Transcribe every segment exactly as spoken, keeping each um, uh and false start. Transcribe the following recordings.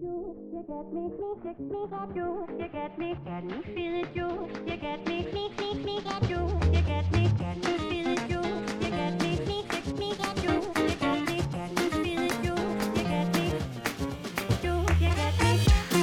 you, you get me, me, get me, get you, you get me, get me, feel it, you, you get me, me, me, me, get you, you get me, get me, feel it, you, you get me, me, get me, get you, you get me, get me, feel it, you, you get me, you, you get me.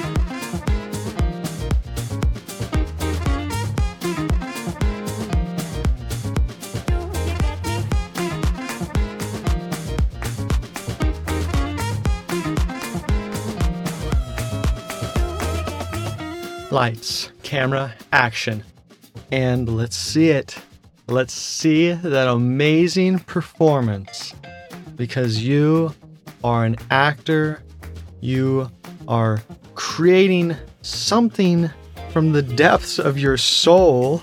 Lights, camera, action. And let's see it. Let's see that amazing performance. Because you are an actor. You are creating something from the depths of your soul.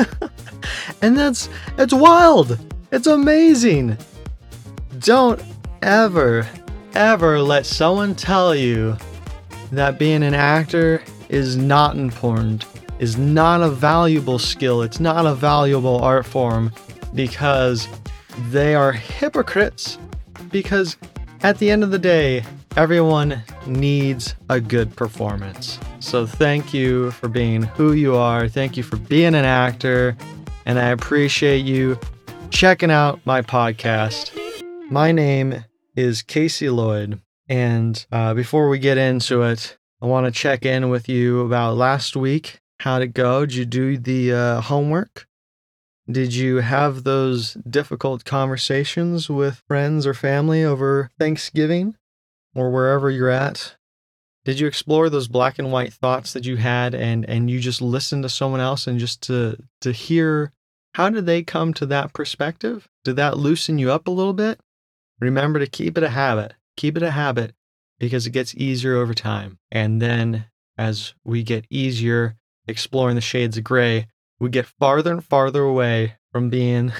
And that's, it's wild. It's amazing. Don't ever, ever let someone tell you that being an actor is not important, is not a valuable skill, it's not a valuable art form, because they are hypocrites. Because at the end of the day, everyone needs a good performance. So thank you for being who you are. Thank you for being an actor. And I appreciate you checking out my podcast. My name is Casey Lloyd. And uh, before we get into it, I want to check in with you about last week. How'd it go? Did you do the uh, homework? Did you have those difficult conversations with friends or family over Thanksgiving or wherever you're at? Did you explore those black and white thoughts that you had and, and you just listened to someone else and just to, to hear how did they come to that perspective? Did that loosen you up a little bit? Remember to keep it a habit. Keep it a habit. Because it gets easier over time. And then as we get easier exploring the shades of gray, we get farther and farther away from being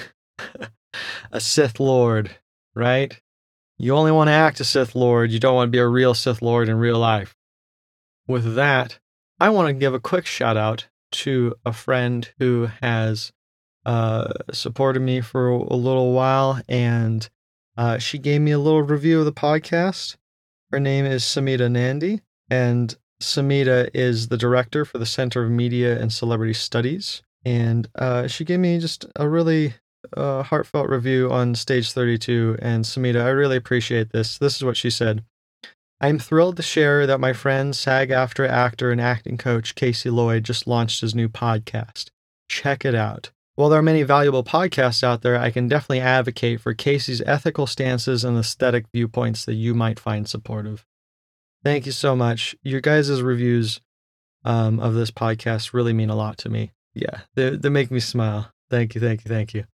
a Sith Lord, right? You only want to act a Sith Lord. You don't want to be a real Sith Lord in real life. With that, I want to give a quick shout out to a friend who has uh, supported me for a little while, and uh, she gave me a little review of the podcast. Her name is Samita Nandi, and Samita is the director for the Center of Media and Celebrity Studies. And uh, she gave me just a really uh, heartfelt review on Stage thirty-two. And Samita, I really appreciate this. This is what she said. I'm thrilled to share that my friend, SAG-AFTRA actor and acting coach Casey Lloyd just launched his new podcast. Check it out. While there are many valuable podcasts out there, I can definitely advocate for Casey's ethical stances and aesthetic viewpoints that you might find supportive. Thank you so much. Your guys' reviews um, of this podcast really mean a lot to me. Yeah, they, they make me smile. Thank you, thank you, thank you.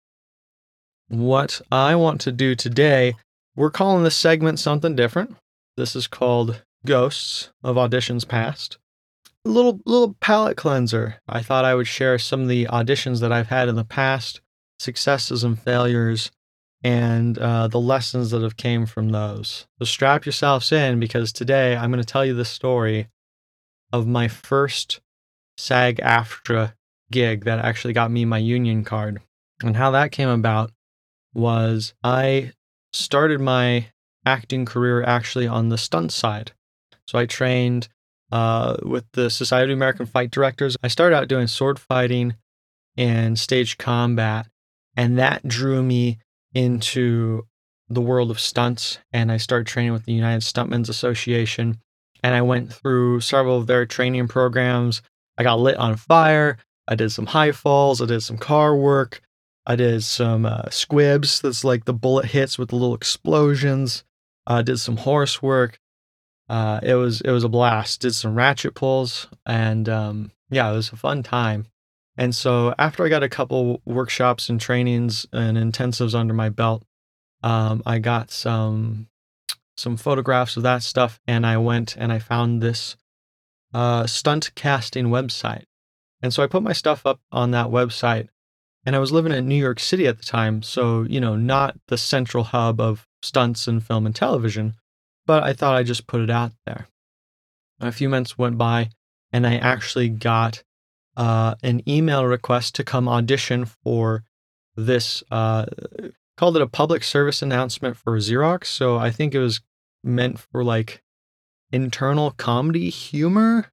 What I want to do today, we're calling this segment something different. This is called Ghosts of Auditions Past. A little little palate cleanser. I thought I would share some of the auditions that I've had in the past, successes and failures, and uh, the lessons that have came from those. So strap yourselves in, because today I'm going to tell you the story of my first SAG-AFTRA gig that actually got me my union card. And how that came about was I started my acting career actually on the stunt side. So I trained Uh, with the Society of American Fight Directors. I started out doing sword fighting and stage combat, and that drew me into the world of stunts, and I started training with the United Stuntmen's Association, and I went through several of their training programs. I got lit on fire. I did some high falls. I did some car work. I did some uh, squibs. That's like the bullet hits with the little explosions. I uh, did some horse work. Uh, it was it was a blast. Did some ratchet pulls, and um, yeah, it was a fun time. And so after I got a couple workshops and trainings and intensives under my belt, um, I got some some photographs of that stuff, and I went and I found this uh, stunt casting website. And so I put my stuff up on that website, and I was living in New York City at the time, so you know, not the central hub of stunts and film and television. But I thought I'd just put it out there. A few months went by, and I actually got uh, an email request to come audition for this, uh, called it a public service announcement for Xerox. So I think it was meant for like internal comedy humor.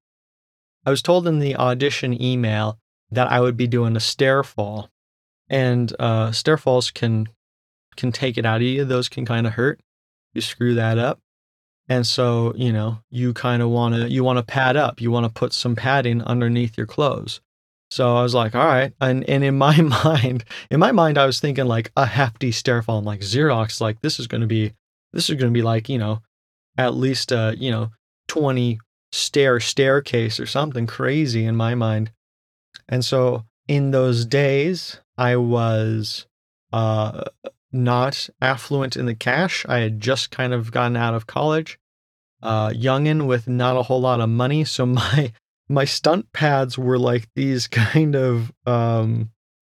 I was told in the audition email that I would be doing a stair fall, and uh, stair falls can can take it out of you. Those can kind of hurt. You screw that up. And so, you know, you kind of want to, you want to pad up. You want to put some padding underneath your clothes. So I was like, all right. And and in my mind, in my mind, I was thinking like a hefty stair fall. I'm like, Xerox, like this is going to be, this is going to be like, you know, at least, uh, you know, twenty stair staircase or something crazy in my mind. And so in those days, I was uh, not affluent in the cash. I had just kind of gotten out of college, uh, youngin' with not a whole lot of money. So my my stunt pads were like these kind of um,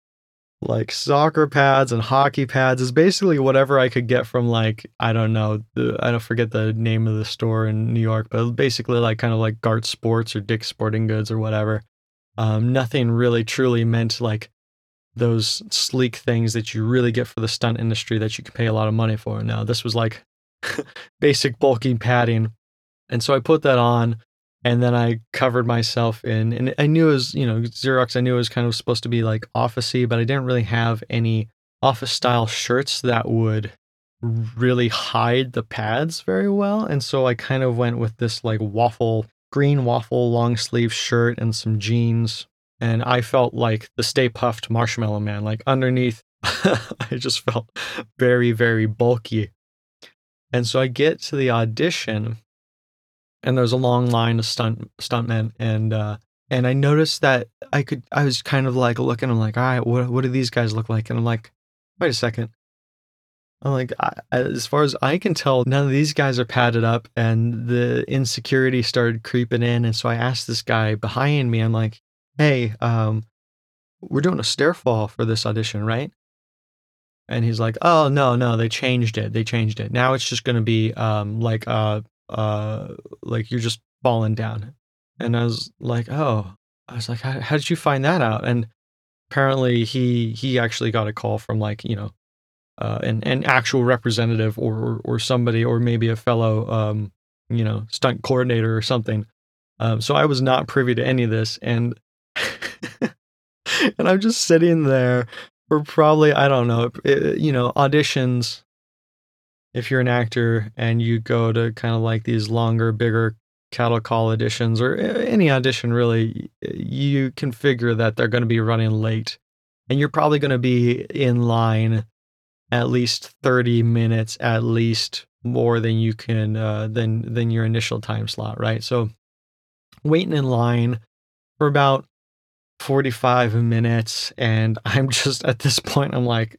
like soccer pads and hockey pads. Is basically whatever I could get from like, I don't know, the, I don't forget the name of the store in New York, but basically like kind of like Gart Sports or Dick's Sporting Goods or whatever. Um, nothing really truly meant like those sleek things that you really get for the stunt industry that you can pay a lot of money for. No, this was like basic bulky padding. And so I put that on, and then I covered myself in, and I knew it was, you know, Xerox, I knew it was kind of supposed to be like officey, but I didn't really have any office style shirts that would really hide the pads very well. And so I kind of went with this like waffle, green waffle long sleeve shirt and some jeans. And I felt like the Stay Puft Marshmallow Man, like underneath, I just felt very, very bulky. And so I get to the audition, and there's a long line of stunt stuntmen, and uh, and I noticed that I could, I was kind of like looking, I'm like, all right, what what do these guys look like? And I'm like, wait a second. I'm like, I, as far as I can tell, none of these guys are padded up, and the insecurity started creeping in. And so I asked this guy behind me, I'm like, hey, um, we're doing a stair fall for this audition, right? And he's like, oh, no, no, they changed it. They changed it. Now it's just going to be um, like, uh, uh, like you're just falling down. And I was like, oh, I was like, how, how did you find that out? And apparently he he actually got a call from like, you know, uh, an, an actual representative or, or, or somebody, or maybe a fellow, um, you know, stunt coordinator or something. Um, so I was not privy to any of this. And and I'm just sitting there for probably, I don't know, it, you know, auditions. If you're an actor and you go to kind of like these longer, bigger cattle call auditions, or any audition really, you can figure that they're going to be running late, and you're probably going to be in line at least thirty minutes, at least more than you can, uh, than, than your initial time slot, right? So waiting in line for about forty-five minutes, and I'm just at this point, I'm like,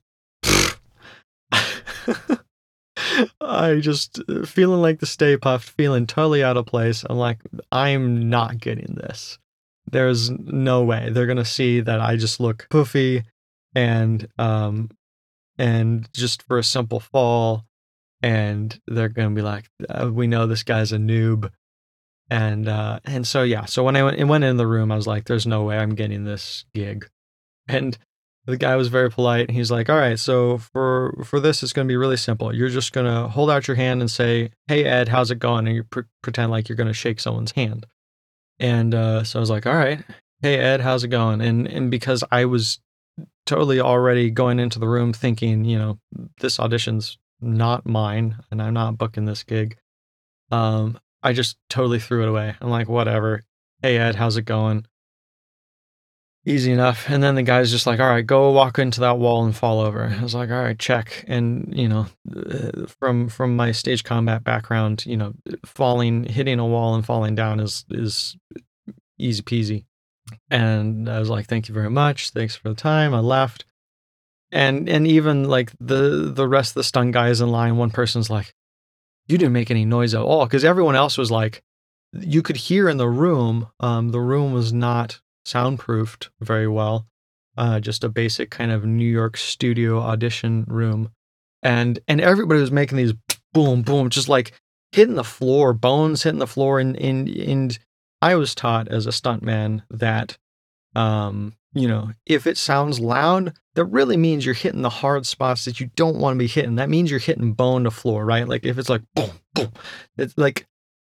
I just feeling like the Stay Puft, feeling totally out of place. I'm like, I'm not getting this. There's no way they're gonna see that I just look poofy, and um, and just for a simple fall, and they're gonna be like, uh, we know this guy's a noob. And uh, and so yeah, so when I went, went in the room, I was like, "There's no way I'm getting this gig." And the guy was very polite. He's like, "All right, so for for this, it's going to be really simple. You're just going to hold out your hand and say, 'Hey Ed, how's it going?' And you pre- pretend like you're going to shake someone's hand." And uh, so I was like, "All right, hey Ed, how's it going?" And and because I was totally already going into the room thinking, you know, this audition's not mine, and I'm not booking this gig. Um. I just totally threw it away. I'm like, whatever. Hey, Ed, how's it going? Easy enough. And then the guy's just like, all right, go walk into that wall and fall over. I was like, all right, check. And, you know, from from my stage combat background, you know, falling, hitting a wall and falling down is is easy peasy. And I was like, thank you very much. Thanks for the time. I left. And and even like the the rest of the stunt guys in line, one person's like, you didn't make any noise at all, because everyone else was like, you could hear in the room. Um, the room was not soundproofed very well, uh, just a basic kind of New York studio audition room, and and everybody was making these boom boom, just like hitting the floor, bones hitting the floor, and and and I was taught as a stuntman that, um, you know, if it sounds loud, that really means you're hitting the hard spots that you don't want to be hitting. That means you're hitting bone to floor, right? Like if it's like boom, boom, it's like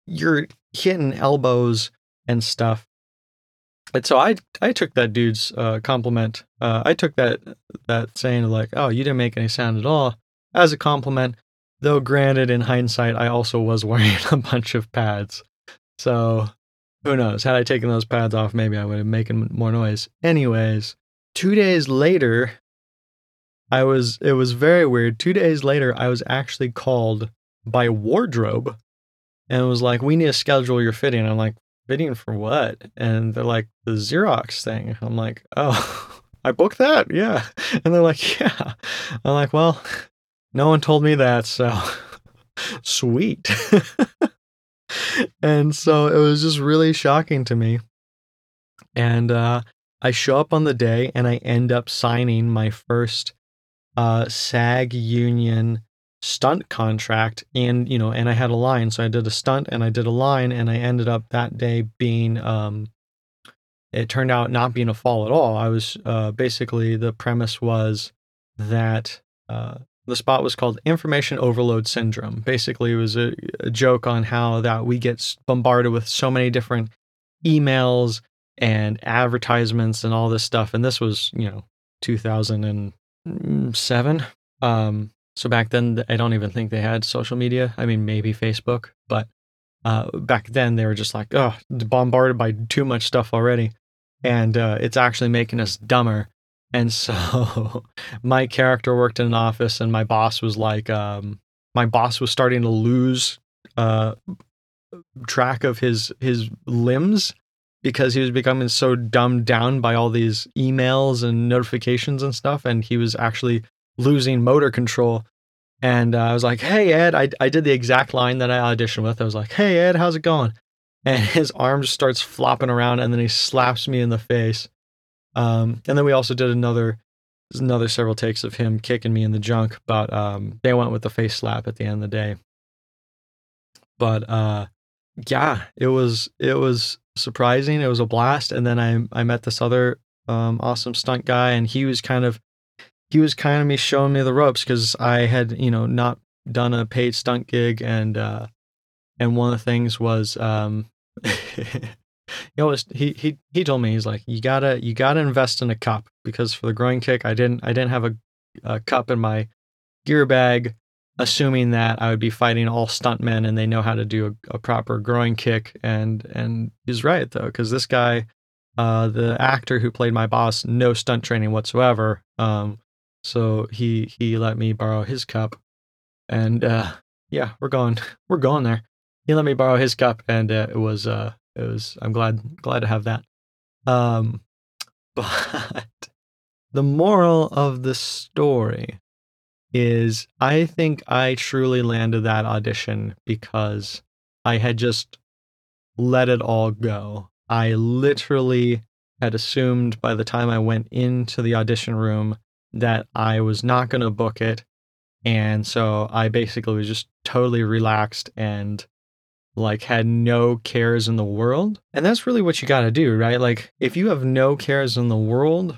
you're hitting elbows and stuff. And so I I took that dude's uh, compliment. Uh, I took that that saying like, oh, you didn't make any sound at all, as a compliment. Though granted, in hindsight, I also was wearing a bunch of pads. So who knows? Had I taken those pads off, maybe I would have making more noise. Anyways, two days later, I was, it was very weird. Two days later, I was actually called by Wardrobe and was like, we need to schedule your fitting. I'm like, fitting for what? And they're like, the Xerox thing. I'm like, oh, I booked that? Yeah. And they're like, yeah. I'm like, well, no one told me that, so sweet. And so it was just really shocking to me. And uh, I show up on the day and I end up signing my first uh, SAG union stunt contract. And, you know, and I had a line. So I did a stunt and I did a line, and I ended up that day being, um, it turned out not being a fall at all. I was uh, basically, the premise was that uh, the spot was called Information Overload Syndrome. Basically, it was a, a joke on how that we get bombarded with so many different emails and advertisements and all this stuff. And this was, you know, two thousand seven. Um, so back then, I don't even think they had social media. I mean, maybe Facebook, but uh, back then they were just like, oh, bombarded by too much stuff already. And uh, it's actually making us dumber. And so my character worked in an office, and my boss was like, um, my boss was starting to lose uh, track of his, his limbs because he was becoming so dumbed down by all these emails and notifications and stuff. And he was actually losing motor control. And uh, I was like, hey, Ed, I, I did the exact line that I auditioned with. I was like, hey, Ed, how's it going? And his arm just starts flopping around, and then he slaps me in the face. Um, and then we also did another, another several takes of him kicking me in the junk, but, um, they went with the face slap at the end of the day. But, uh, yeah, it was, it was surprising. It was a blast. And then I, I met this other, um, awesome stunt guy, and he was kind of, he was kind of me showing me the ropes, cause I had, you know, not done a paid stunt gig. And, uh, and one of the things was, um, He always he he he told me, he's like, you gotta you gotta invest in a cup, because for the groin kick I didn't I didn't have a, a cup in my gear bag, assuming that I would be fighting all stuntmen and they know how to do a, a proper groin kick. And and he's right though, because this guy, uh, the actor who played my boss, no stunt training whatsoever. Um, so he he let me borrow his cup, and uh, yeah, we're going we're going there. He let me borrow his cup, and uh, it was uh. It was, I'm glad, glad to have that. Um, but the moral of the story is, I think I truly landed that audition because I had just let it all go. I literally had assumed by the time I went into the audition room that I was not going to book it. And so I basically was just totally relaxed and like had no cares in the world. And that's really what you got to do, right? Like if you have no cares in the world,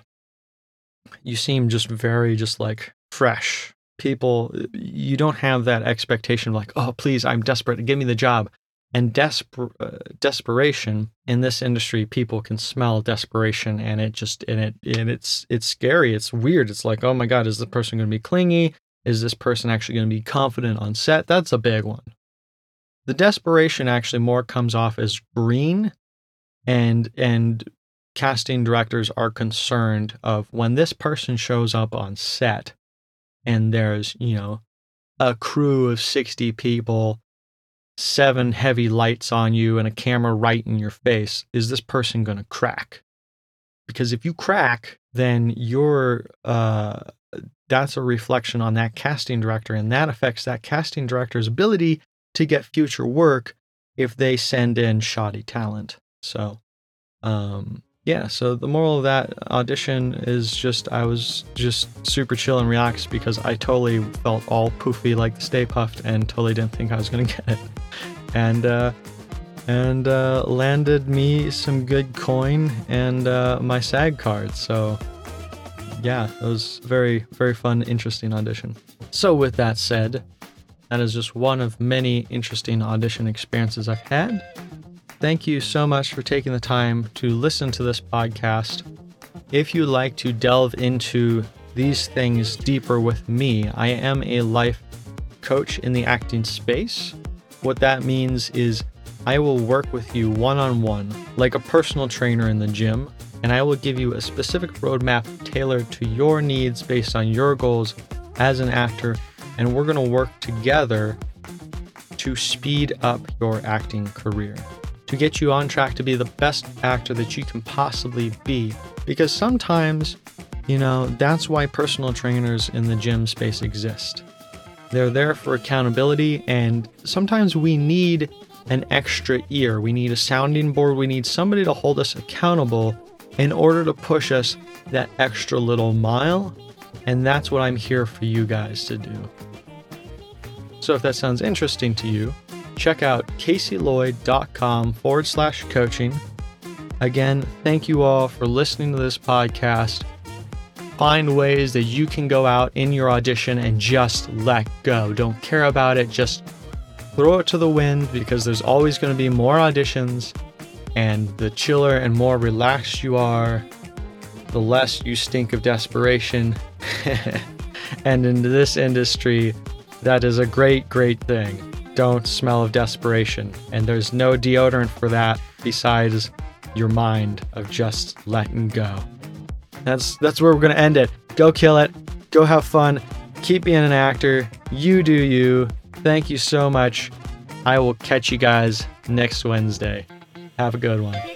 you seem just very just like fresh. People, you don't have that expectation of like, oh, please, I'm desperate, give me the job. And desper- uh, desperation in this industry, people can smell desperation, and it just, and it, and it's, it's scary. It's weird. It's like, oh my God, is this person going to be clingy? Is this person actually going to be confident on set? That's a big one. The desperation actually more comes off as green, and and casting directors are concerned of when this person shows up on set and there's, you know, a crew of sixty people, seven heavy lights on you and a camera right in your face. Is this person going to crack? Because if you crack, then you're, uh, that's a reflection on that casting director, and that affects that casting director's ability to get future work if they send in shoddy talent. So, um, yeah, so the moral of that audition is just, I was just super chill and relaxed because I totally felt all poofy like the Stay Puffed and totally didn't think I was going to get it. And, uh, and, uh, landed me some good coin and, uh, my SAG card. So yeah, it was very, very fun, interesting audition. So with that said, That is just one of many interesting audition experiences I've had. Thank you so much for taking the time to listen to this podcast. If you'd like to delve into these things deeper with me, I am a life coach in the acting space. What that means is I will work with you one-on-one, like a personal trainer in the gym, and I will give you a specific roadmap tailored to your needs based on your goals as an actor, and we're going to work together to speed up your acting career, to get you on track to be the best actor that you can possibly be. Because sometimes, you know, that's why personal trainers in the gym space exist. They're there for accountability, and sometimes we need an extra ear. We need a sounding board. We need somebody to hold us accountable in order to push us that extra little mile. And that's what I'm here for you guys to do. So if that sounds interesting to you, check out caseylloyd.com forward slash coaching. Again, thank you all for listening to this podcast. Find ways that you can go out in your audition and just let go. Don't care about it. Just throw it to the wind, because there's always going to be more auditions, and the chiller and more relaxed you are, the less you stink of desperation. And in this industry, that is a great, great thing. Don't smell of desperation. And there's no deodorant for that besides your mind of just letting go. That's that's where we're going to end it. Go kill it. Go have fun. Keep being an actor. You do you. Thank you so much. I will catch you guys next Wednesday. Have a good one.